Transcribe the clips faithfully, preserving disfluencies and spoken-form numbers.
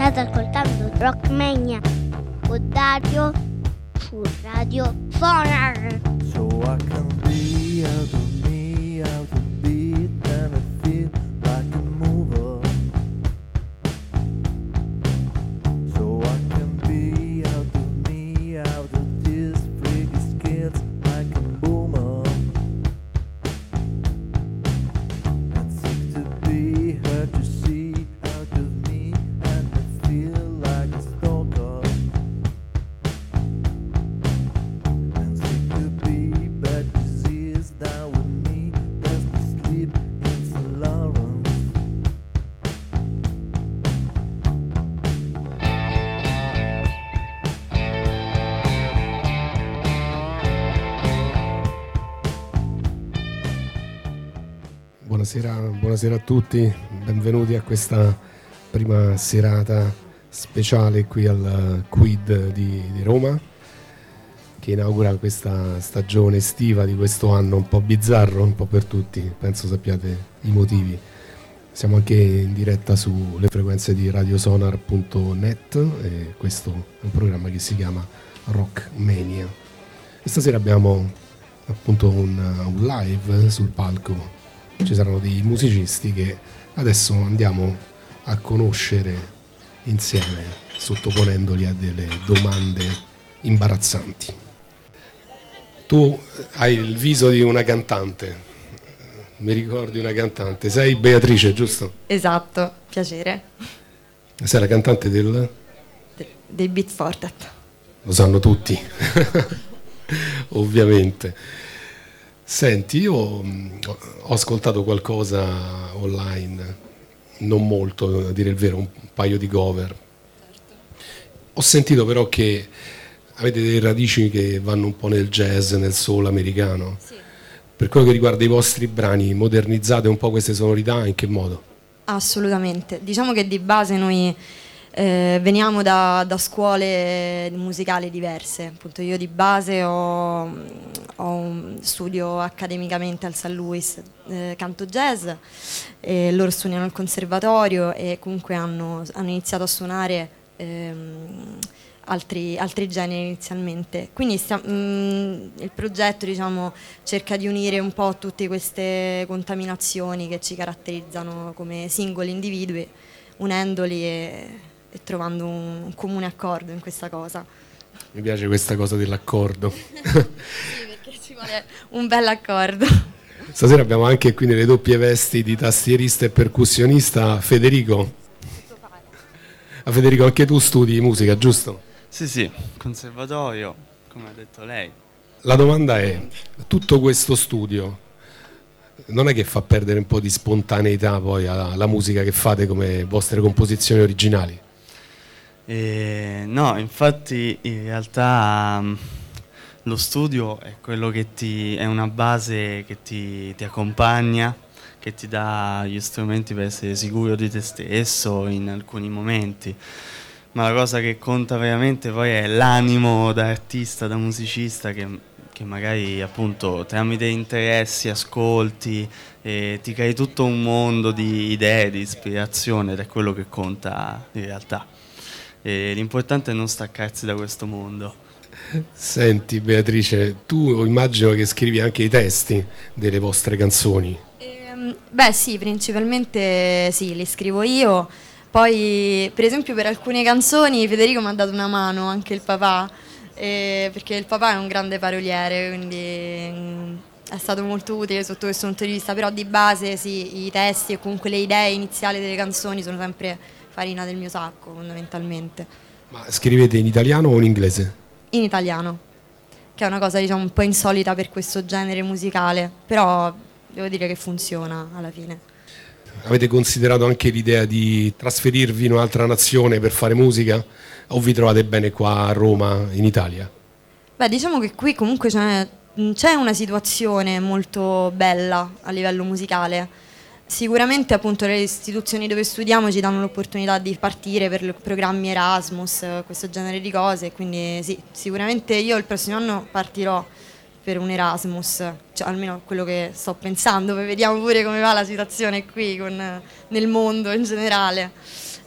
State ascoltando Rockmania con Dario su Radio Sonar. So I can be out of me, out of beat, and I feel like a mover. So I can be out of me, out of these freaky skills, like a boomer. And sick to be heard to see out of me, and I feel like a stalker. And sick to be bad disease down with me, that's the sleep in Saint Lawrence. Buonasera, buonasera a tutti, benvenuti a questa prima serata speciale qui al Quid di, di Roma, che inaugura questa stagione estiva di questo anno un po' bizzarro, un po' per tutti, penso sappiate i motivi. Siamo anche in diretta sulle frequenze di radiosonar punto net e questo è un programma che si chiama Rockmania. E stasera abbiamo appunto un, un live sul palco. Ci saranno dei musicisti che adesso andiamo a conoscere insieme, sottoponendoli a delle domande imbarazzanti. Tu hai il viso di una cantante, mi ricordi una cantante, sei Beatrice, giusto? Esatto, piacere. Sei la cantante del... De- dei Beat Fortet. Lo sanno tutti, ovviamente. Senti, io mh, ho ascoltato qualcosa online, non molto, a dire il vero, un paio di cover. Ho sentito però che avete delle radici che vanno un po' nel jazz, nel soul americano. Sì. Per quello che riguarda i vostri brani, modernizzate un po' queste sonorità, in che modo? Assolutamente. Diciamo che di base noi eh, veniamo da, da scuole musicali diverse. Appunto, io di base ho, ho un studio accademicamente al Saint Louis, eh, canto jazz, e loro studiano al conservatorio e comunque hanno, hanno iniziato a suonare ehm, altri, altri generi inizialmente. Quindi stia, mh, il progetto, diciamo, cerca di unire un po' tutte queste contaminazioni che ci caratterizzano come singoli individui, unendoli e, e trovando un, un comune accordo in questa cosa. Mi piace questa cosa dell'accordo. Sì, perché ci vuole un bel accordo. Stasera abbiamo anche qui nelle doppie vesti di tastierista e percussionista Federico. A Federico, anche tu studi musica, giusto? Sì, sì, conservatorio, come ha detto lei. La domanda è, tutto questo studio non è che fa perdere un po' di spontaneità poi alla, alla musica che fate come vostre composizioni originali? E, no, infatti in realtà um, lo studio è quello che ti è una base che ti, ti accompagna, che ti dà gli strumenti per essere sicuro di te stesso in alcuni momenti. Ma la cosa che conta veramente poi è l'animo da artista, da musicista che, che magari appunto tramite interessi, ascolti e ti crei tutto un mondo di idee, di ispirazione ed è quello che conta in realtà. E l'importante è non staccarsi da questo mondo. Senti Beatrice, tu immagino che scrivi anche i testi delle vostre canzoni. Ehm, beh sì, principalmente sì, li scrivo io. Poi, per esempio, per alcune canzoni Federico mi ha dato una mano, anche il papà, eh, perché il papà è un grande paroliere, quindi mh, è stato molto utile sotto questo punto di vista, però di base sì, i testi e comunque le idee iniziali delle canzoni sono sempre farina del mio sacco, fondamentalmente. Ma scrivete in italiano o in inglese? In italiano, che è una cosa, diciamo, un po' insolita per questo genere musicale, però devo dire che funziona alla fine. Avete considerato anche l'idea di trasferirvi in un'altra nazione per fare musica? O vi trovate bene qua a Roma, in Italia? Beh, diciamo che qui comunque c'è, c'è una situazione molto bella a livello musicale. Sicuramente appunto le istituzioni dove studiamo ci danno l'opportunità di partire per programmi Erasmus, questo genere di cose, quindi sì, sicuramente io il prossimo anno partirò per un Erasmus, cioè almeno quello che sto pensando, poi vediamo pure come va la situazione qui con, nel mondo in generale.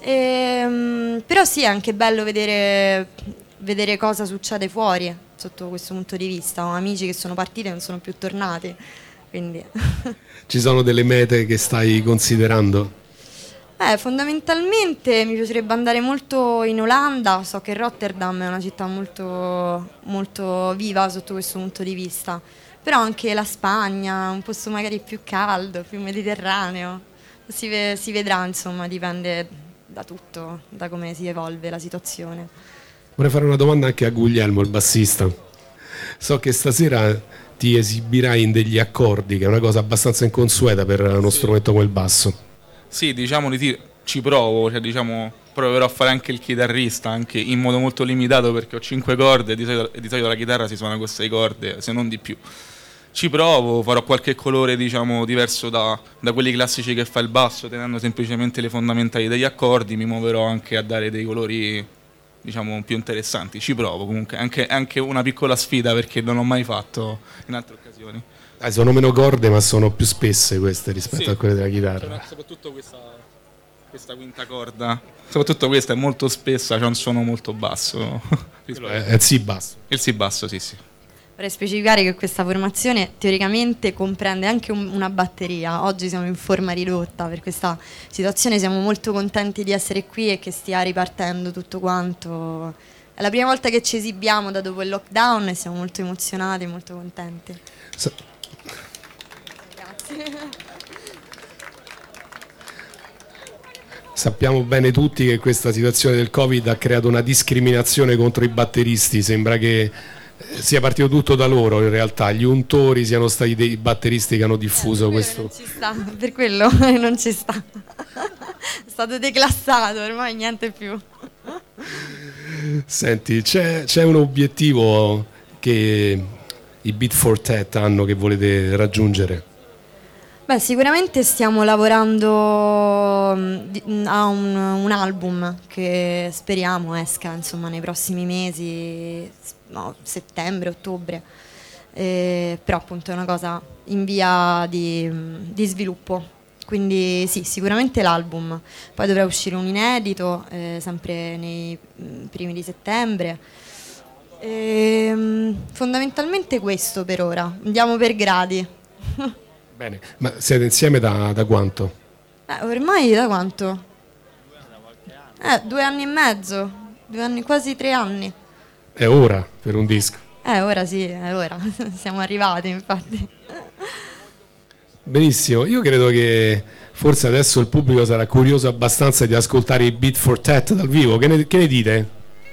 E, però sì, è anche bello vedere, vedere cosa succede fuori sotto questo punto di vista. Ho amici che sono partiti e non sono più tornati, quindi Ci sono delle mete che stai considerando? Eh, fondamentalmente mi piacerebbe andare molto in Olanda. So che Rotterdam è una città molto, molto viva sotto questo punto di vista, però anche la Spagna, un posto magari più caldo, più mediterraneo, si, ve- si vedrà, insomma, dipende da tutto, da come si evolve la situazione. Vorrei fare una domanda anche a Guglielmo, il bassista. So che stasera ti esibirai in degli accordi, che è una cosa abbastanza inconsueta per uno Sì. strumento come il basso. Sì, diciamo di sì, ci provo, cioè diciamo proverò a fare anche il chitarrista, anche in modo molto limitato perché ho cinque corde e di solito, e di solito la chitarra si suona con sei corde, se non di più. Ci provo, farò qualche colore diciamo diverso da, da quelli classici che fa il basso, tenendo semplicemente le fondamentali degli accordi, mi muoverò anche a dare dei colori diciamo più interessanti, ci provo comunque, anche, anche una piccola sfida perché non l'ho mai fatto in altre occasioni. Ah, sono meno corde ma sono più spesse queste rispetto Sì. a quelle della chitarra. Cioè, soprattutto questa, questa quinta corda, soprattutto questa è molto spessa, c'è un suono molto basso. Quello è, è il si basso. Il si basso, sì sì. Vorrei specificare che questa formazione teoricamente comprende anche un- una batteria. Oggi siamo in forma ridotta per questa situazione, siamo molto contenti di essere qui e che stia ripartendo tutto quanto. È la prima volta che ci esibiamo da dopo il lockdown e siamo molto emozionati, molto contenti. Sa- Grazie. Sappiamo bene tutti che questa situazione del Covid ha creato una discriminazione contro i batteristi, sembra che eh, sia partito tutto da loro in realtà, gli untori siano stati dei batteristi che hanno diffuso Eh, questo. non ci sta, per quello non ci sta. È stato declassato, ormai niente più. Senti, c'è, c'è un obiettivo che i Beat for Tet hanno che volete raggiungere? Beh, sicuramente stiamo lavorando mh, di- mh, a un, un album che speriamo esca insomma nei prossimi mesi, s- no, settembre, ottobre. Eh, però appunto è una cosa in via di, mh, di sviluppo. Quindi sì, sicuramente l'album. Poi dovrà uscire un inedito, eh, sempre nei mh, primi di settembre. Ehm, fondamentalmente questo per ora. Andiamo per gradi. Bene, ma siete insieme da, da quanto? Eh, ormai da quanto? Eh, due anni e mezzo, due anni, quasi tre anni. È ora per un disco. Eh, ora sì, è ora. Siamo arrivati, infatti. Benissimo, io credo che forse adesso il pubblico sarà curioso abbastanza di ascoltare i Beat for Tet dal vivo. Che ne, che ne dite?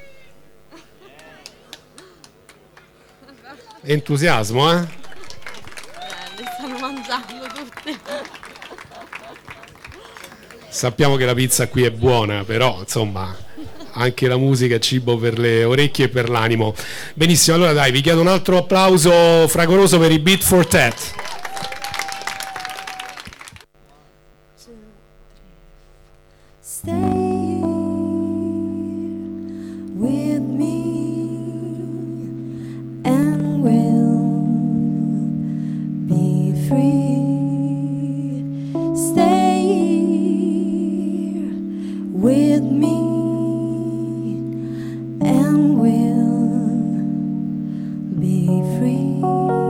Entusiasmo, eh? Li stanno mangiando tutti. Sappiamo che la pizza qui è buona, però insomma anche la musica è cibo per le orecchie e per l'animo. Benissimo, allora dai, vi chiedo un altro applauso fragoroso per i Beat for Tet. Stay with me and we'll be free. Stay with me and we'll be free.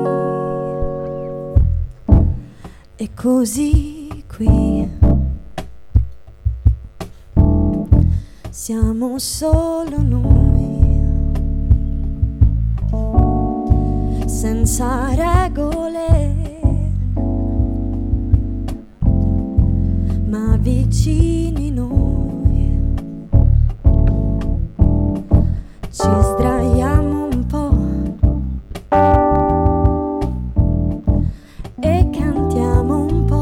E così qui siamo solo noi, senza regole, ma vicini noi. Ci sdraiamo un po' e cantiamo un po'.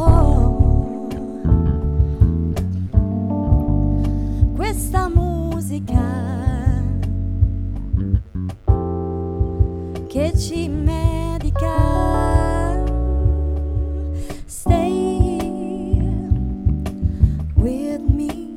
Questa musica che ci medica. Stay with me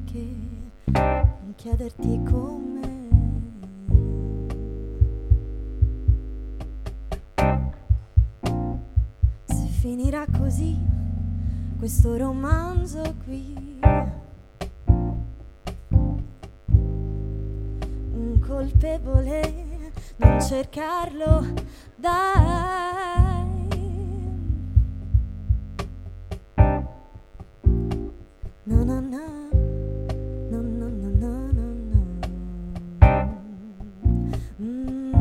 perché non chiederti come. Se finirà così questo romanzo qui, un colpevole, non cercarlo, dai. No, no, no, no, no, no, no, no, no. Mm.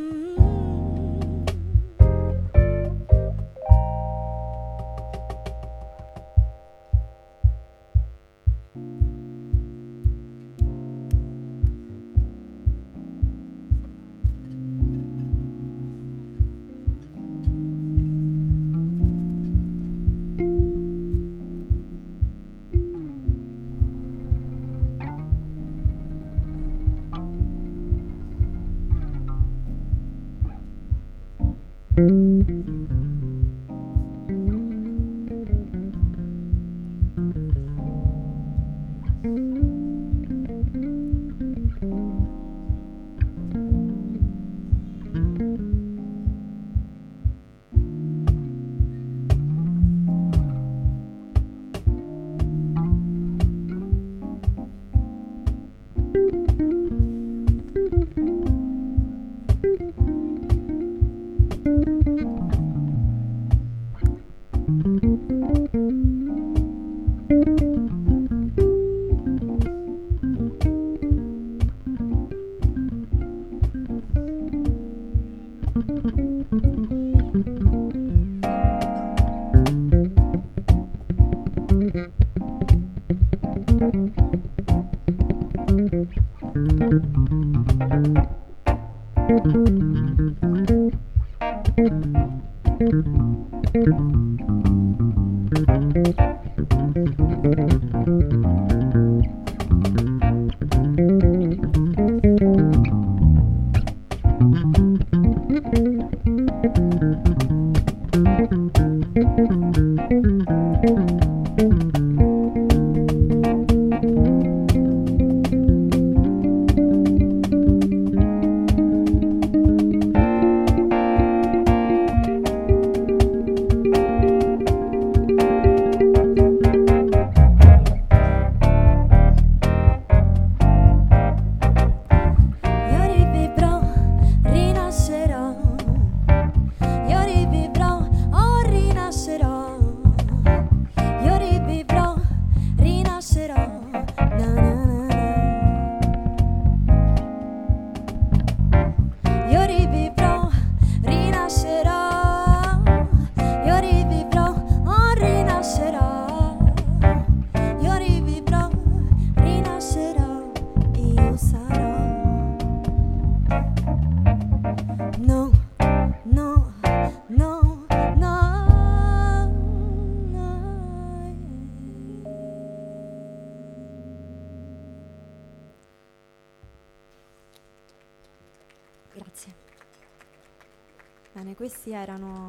Bene, questi erano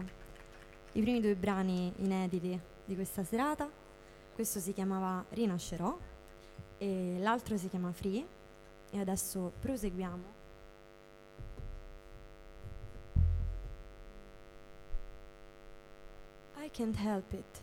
i primi due brani inediti di questa serata. Questo si chiamava Rinascerò e l'altro si chiama Free, e adesso proseguiamo. I can't help it.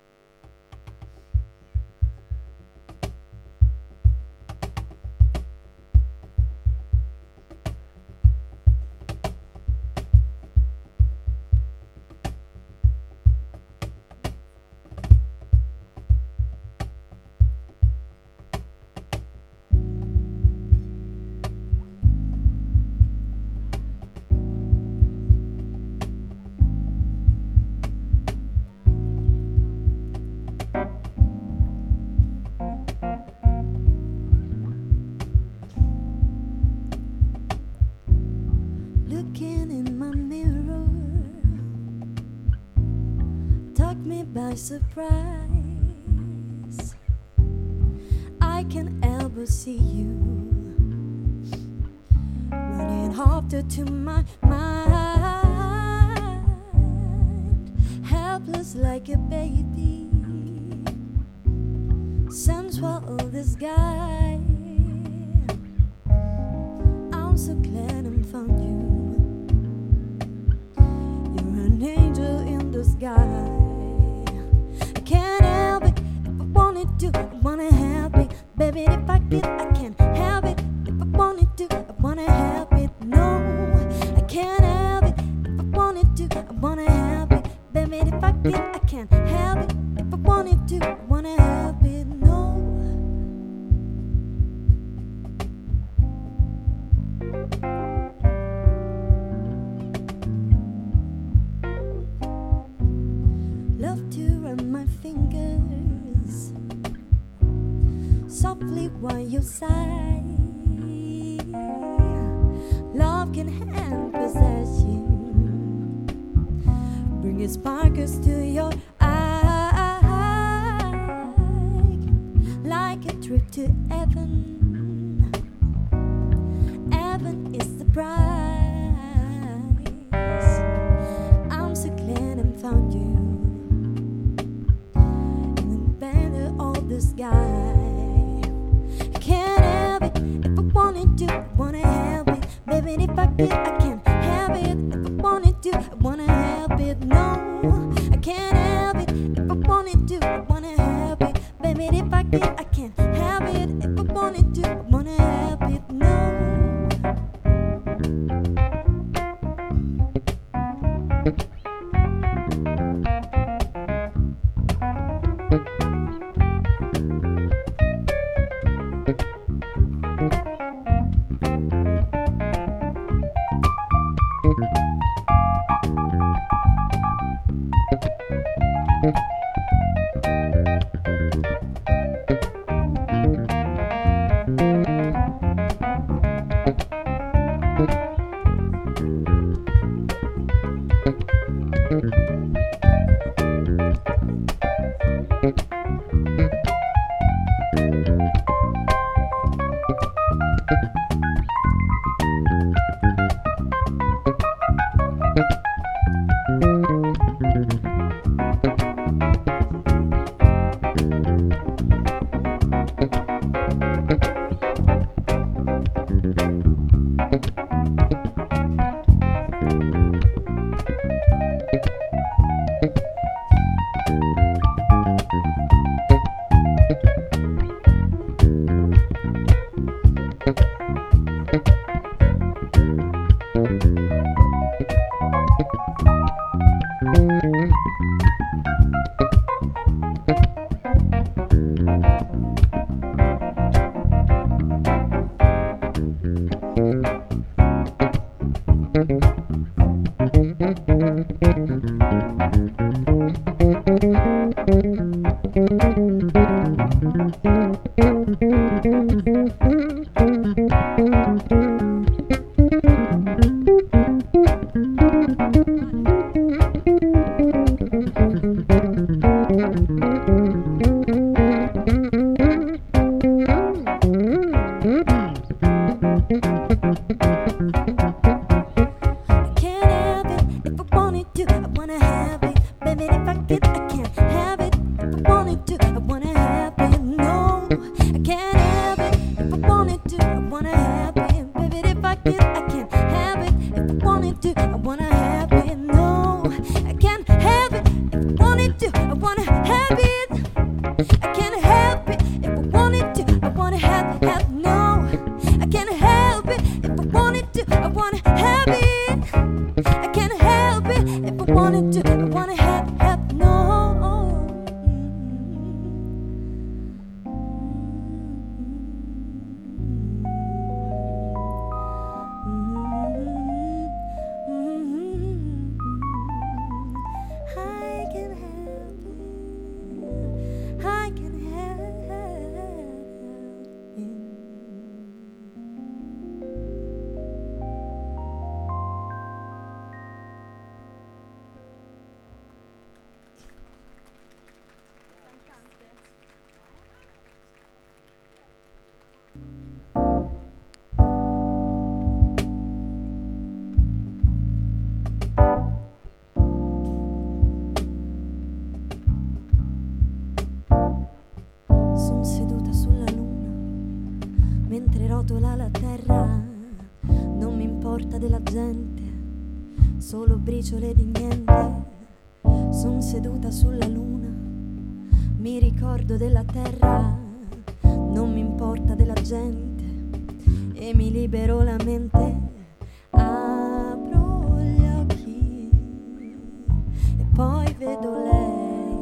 By surprise, I can ever see you running after to my mind, helpless like a baby, sense swallow this guy. I'm so glad I found you. You're an angel in the sky. I can't help it if I wanted to. I wanna help it, baby. If I could, I can't help it. If I wanted to, I wanna help it. No, I can't help it. If I wanted to, I wanna help it, baby. If I could, I can't help it. If I wanted to, I wanna help it. No. Love to run my fingers softly while you sigh. Love can hand possess you, bring its sparkles to your eye, like a trip to heaven. Heaven is the prize. I'm so glad I found you in the banner of the sky. I can't help it if I wanted to. I wanna help it, baby. If I could, I can't help it. If I wanted to, I wanna help it. No, I can't help it. If I wanted to, I wanna help it, baby. If I could, I can't help it. If I wanted to, I wanna help it. No. rotola la terra, non mi importa della gente, solo briciole di niente. Son seduta sulla luna, mi ricordo della terra, non mi importa della gente e mi libero la mente. Apro gli occhi e poi vedo lei,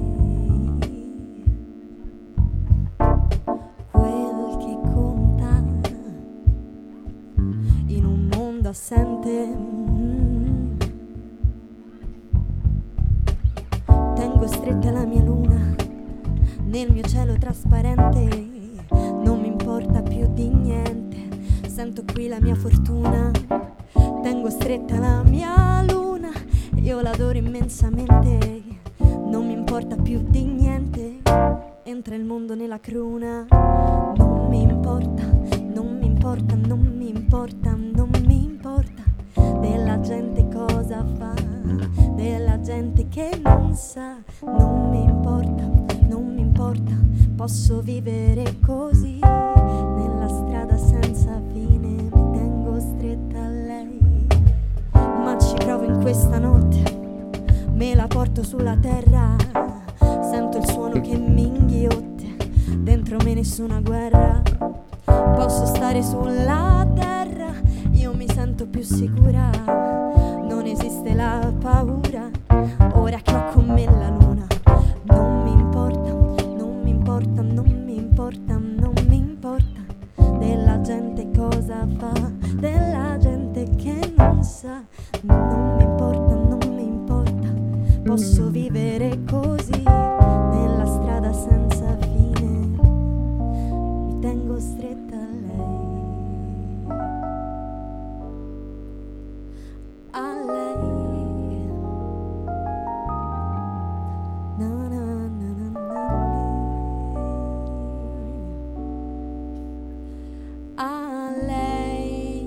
quel che conta in un mondo assente. mm. Tengo stretta la mia luna nel mio cielo trasparente, non mi importa più di niente, sento qui la mia fortuna. Tengo stretta la mia luna, io l'adoro immensamente, non mi importa più di niente, entra il mondo nella cruna. Non mi importa, non mi importa, non mi importa, non mi importa della gente cosa fa, della gente che non sa. Non mi importa, non mi importa, posso vivere così nella strada senza fine, mi tengo stretta a lei. Ma ci provo in questa notte, me la porto sulla terra, sento il suono che mi inghiotte, dentro me nessuna guerra. Posso stare sulla terra, io mi sento più sicura, non esiste la paura, ora che ho con me la luna. Non mi importa, non mi importa, non mi importa, non mi importa della gente cosa fa, della gente che non sa. Non mi importa, non mi importa, posso vivere così nella strada senza fine, mi tengo stretta a lei, a lei. Na, na, na, na, na, a lei.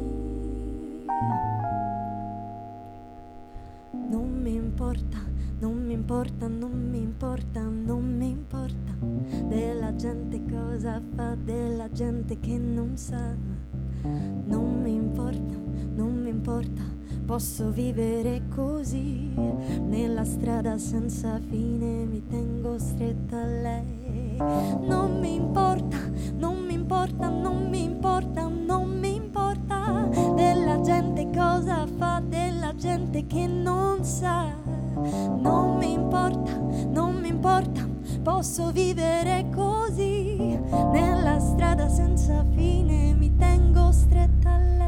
Non mi importa, non mi importa, non mi importa, non mi importa della gente cosa fa, della gente che non sa. Non mi importa, non mi importa, posso vivere così nella strada senza fine, mi tengo stretta a lei. Non mi importa, non mi importa, non mi importa, non mi importa della gente cosa fa, della gente che non sa. Non mi importa, non mi importa, posso vivere così nella strada senza fine, mi tengo stretta a lei.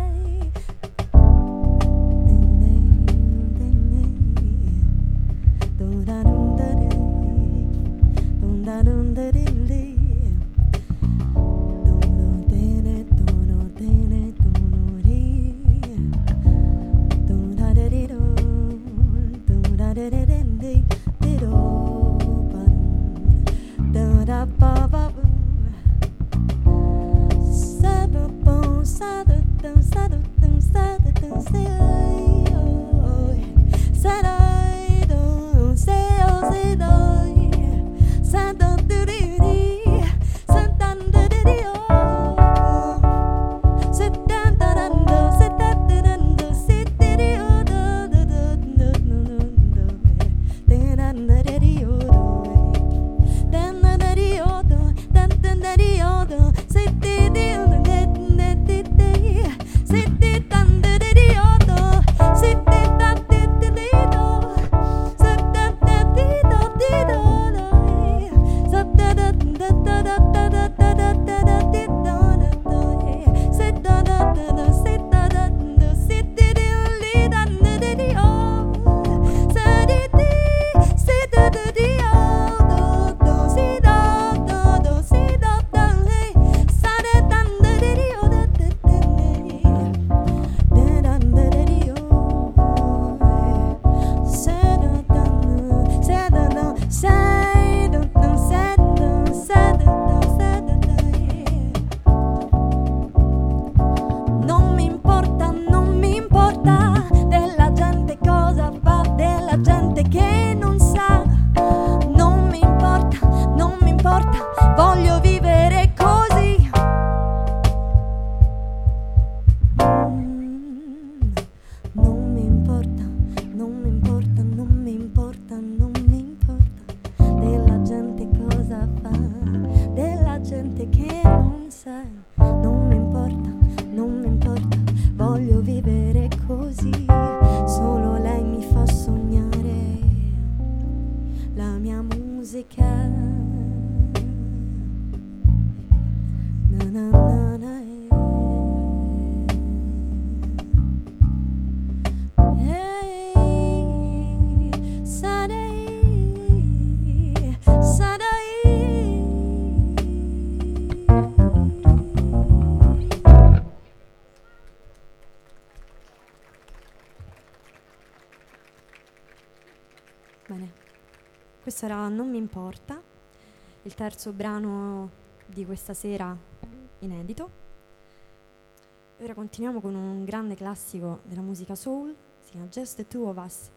Bene, questo era Non mi importa, il terzo brano di questa sera inedito. Ora continuiamo con un grande classico della musica soul, si chiama Just the Two of Us.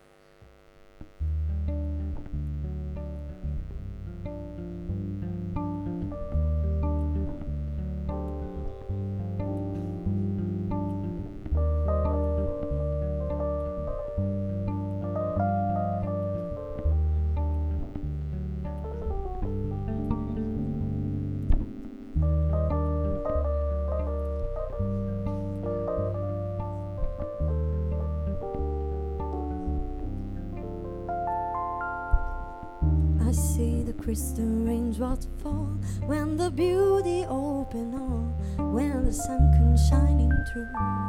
I see the crystal raindrops fall when the beauty open all, when the sun comes shining through.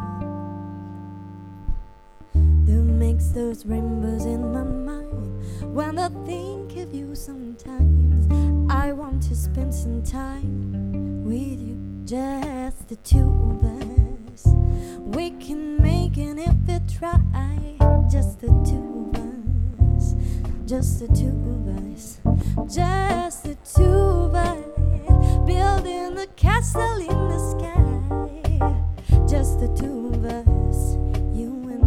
That makes those rainbows in my mind when I think of you sometimes. I want to spend some time with you, just the two of us. We can make it if we try, just the two of us. Just the two of us, just the two of us, building a castle in the sky. Just the two of us, you and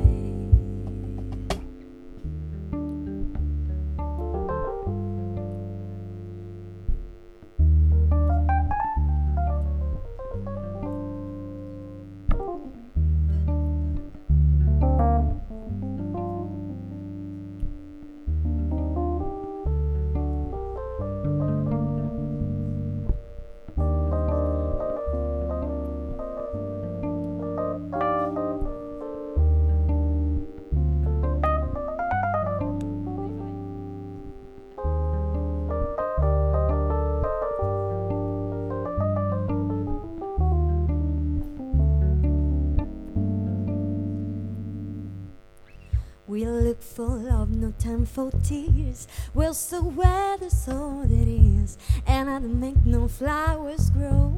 we'll look for love, no time for tears. We'll still wear the sword it is, and I'd make no flowers grow.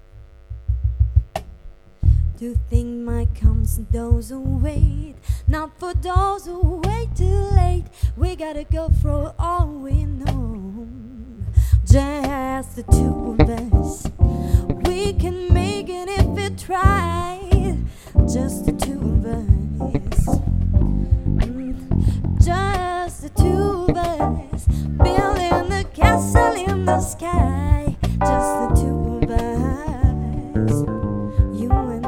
To think might comes to those who wait, not for those who wait too late. We gotta go for all we know. Just the two of us, we can make it if we try. Just the two of us. Just the two of us, building a castle in the sky. Just the two of us, you and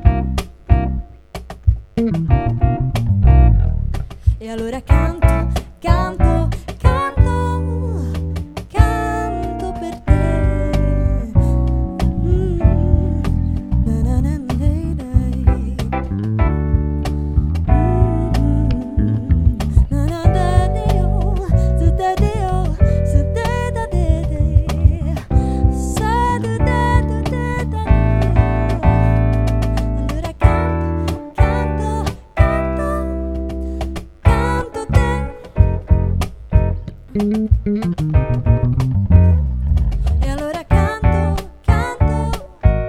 E allora canto, canto,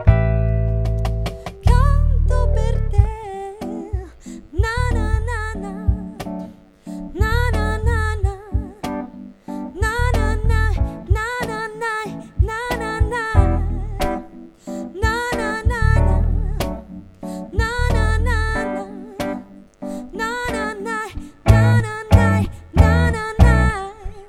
canto per te. Na na na na, na na na na, na na na, na na na, na na na, na na na na, na na na na, na na na, na na na, na na na.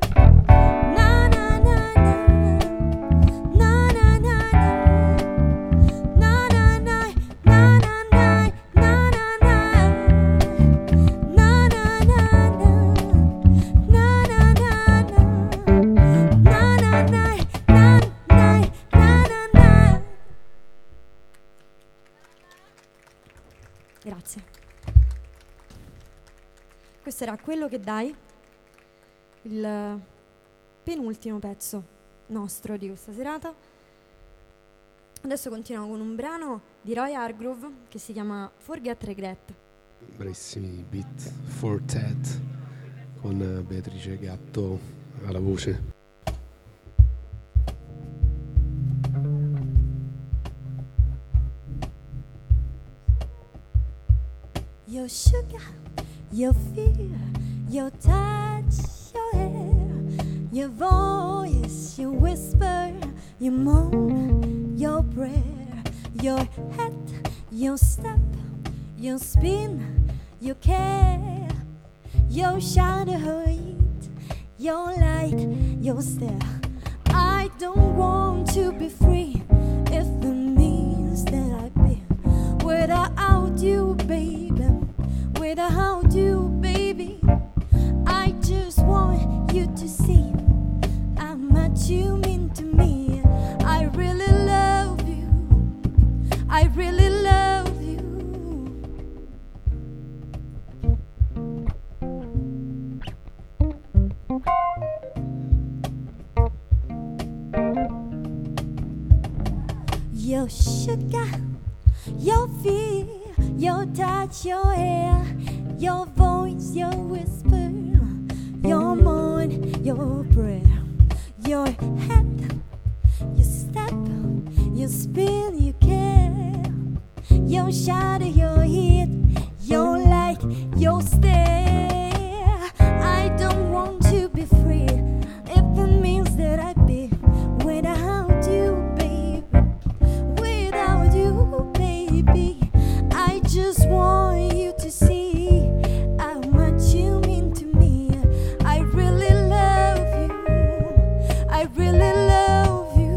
Grazie. Questo era Quello che dai, il penultimo pezzo nostro di questa serata. Adesso continuiamo con un brano di Roy Hargrove che si chiama Forget Regret. Bravissimi beat for Ted con Beatrice Gatto alla voce. Your sugar, your fear, your touch, your hair, your voice, your whisper, your moan, your prayer, your head, your step, your spin, your care, your shadow, your light, your stare. I don't want to be free if it means that I've been without you, baby. Without you, baby, I just want you to see how much you mean to me. I really love you. I really love you. Your sugar, your fear, your touch, your hair, your voice, your whisper, your moan, your prayer, your head, your step, your spin, your care, your shadow, your heat, your light, your stare. I don't want to be free if it means that I'd be without you, baby. Without you, baby. I just want you to see how much you mean to me. I really love you. I really love you.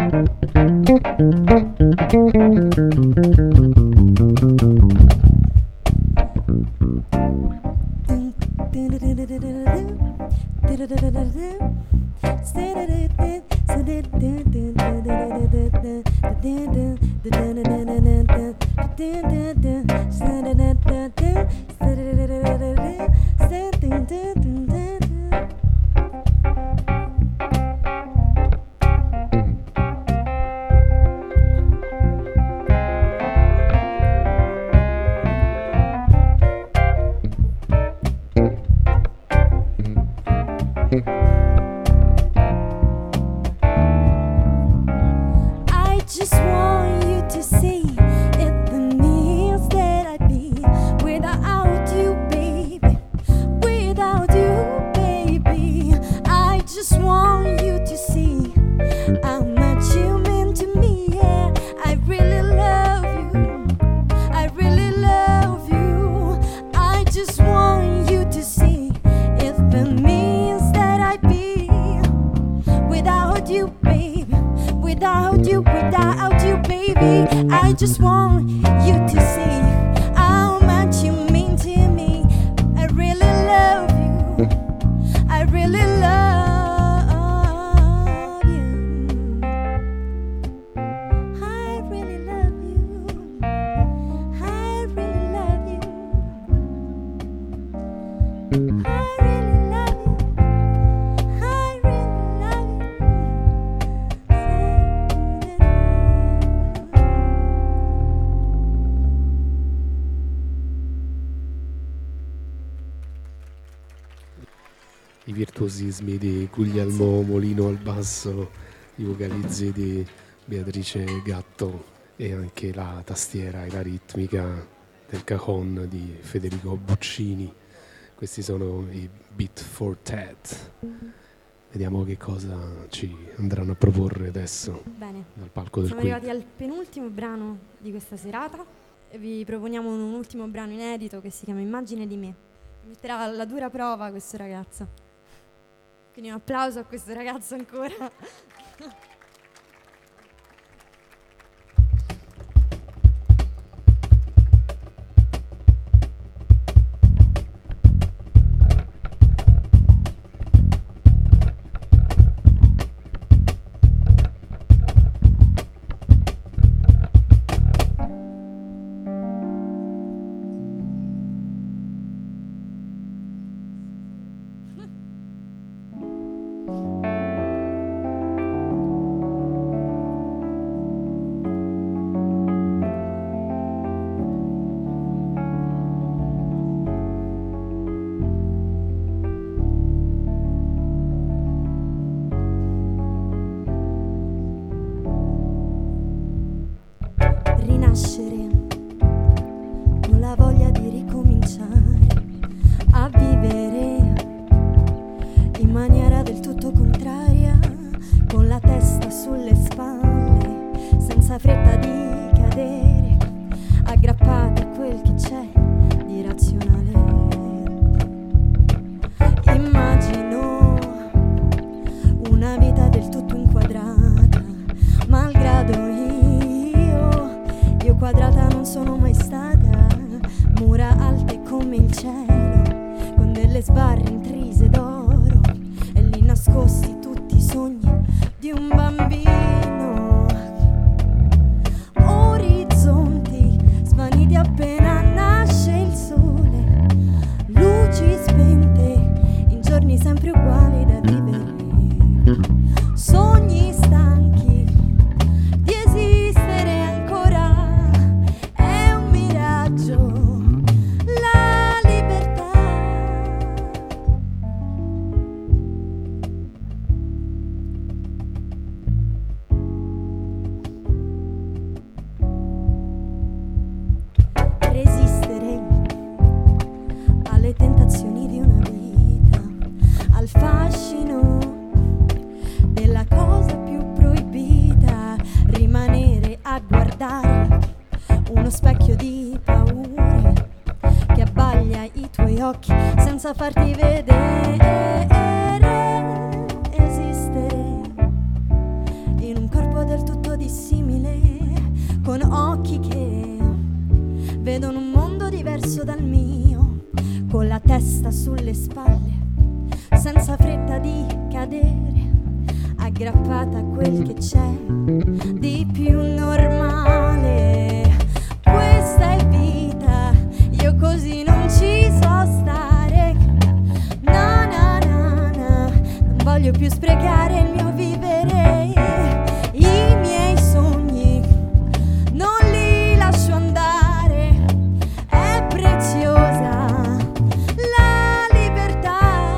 I virtuosismi di Guglielmo Molino al basso, i vocalizzi di Beatrice Gatto e anche la tastiera e la ritmica del cajon di Federico Buccini. Questi sono i Beat for Ted. Vediamo che cosa ci andranno a proporre adesso. Bene, dal palco del siamo Quid. arrivati al penultimo brano di questa serata e vi proponiamo un ultimo brano inedito che si chiama Immagine di me. Metterà alla dura prova questo ragazzo. Quindi un applauso a questo ragazzo ancora. Rinascere con la voglia di ricominciare a vivere in maniera del tutto contraria, con la testa sulle spalle, senza fretta di cadere, aggrappata a quel che c'è di razionale. Immagino una vita del tutto inquadrata, malgrado io, io quadrata non sono mai stata, mura alte come il cielo, con delle sbarre intrise d'oro, e lì nascosti tutti i sogni di un bambino. Orizzonti svaniti appena nasce il sole, luci spente in giorni sempre uguali da vivere, sogni stanchi di esistere ancora, è un miraggio la libertà. Resistere alle tentazioni di una vita, al fascino della cosa più proibita, rimanere a guardare uno specchio di paure che abbaglia i tuoi occhi senza farti vedere, esistere in un corpo del occhi che vedono un mondo diverso dal mio, con la testa sulle spalle, senza fretta di cadere, aggrappata a quel che c'è di più normale. Questa è vita, io così non ci so stare. No, no, no, no, non voglio più sprecare il mio vivere. I miei sogni non li lascio andare, è preziosa la libertà.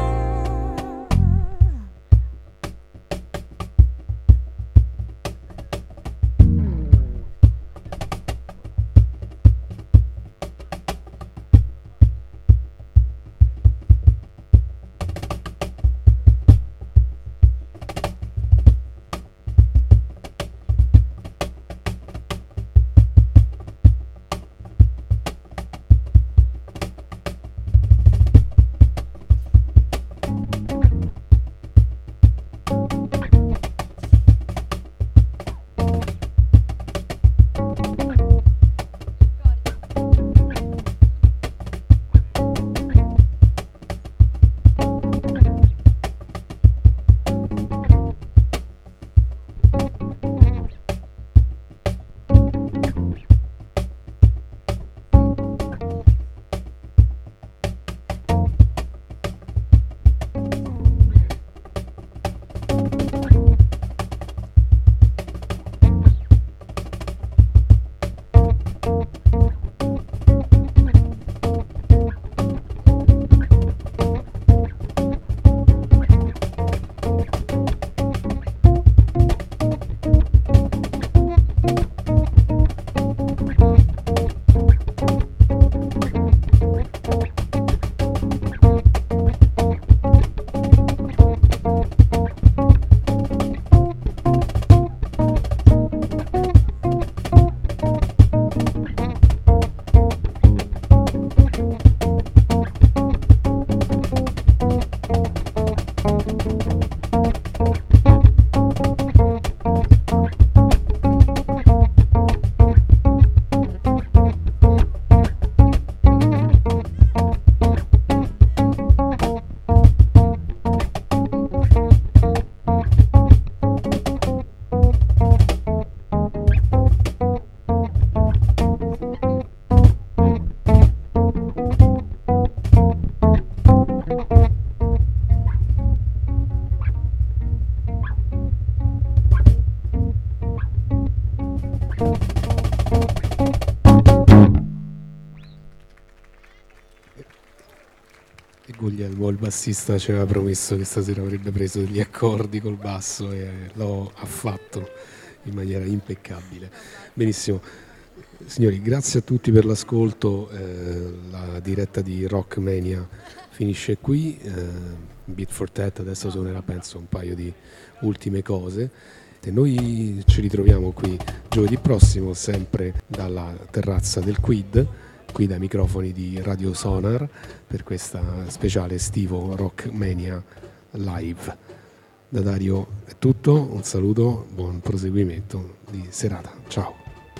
Guglielmo, il bassista, ci aveva promesso che stasera avrebbe preso degli accordi col basso e l'ho affatto in maniera impeccabile. Benissimo, signori, grazie a tutti per l'ascolto. Eh, la diretta di Rockmania finisce qui. eh, Beat for Tat adesso suonerà, penso, un paio di ultime cose e noi ci ritroviamo qui giovedì prossimo, sempre dalla terrazza del Quid, qui dai microfoni di Radio Sonar, per questa speciale estivo Rockmania live. Da Dario è tutto, un saluto, buon proseguimento di serata, ciao.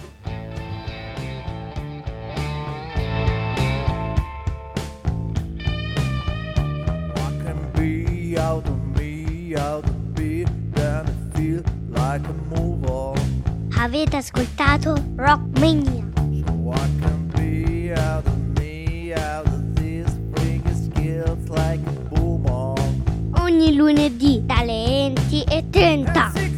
Out of me, out of me, then I feel like a move on. Avete ascoltato Rockmania. So I can be out of me, out of this, bring skills like a boom on. Ogni lunedì dalle venti e trenta.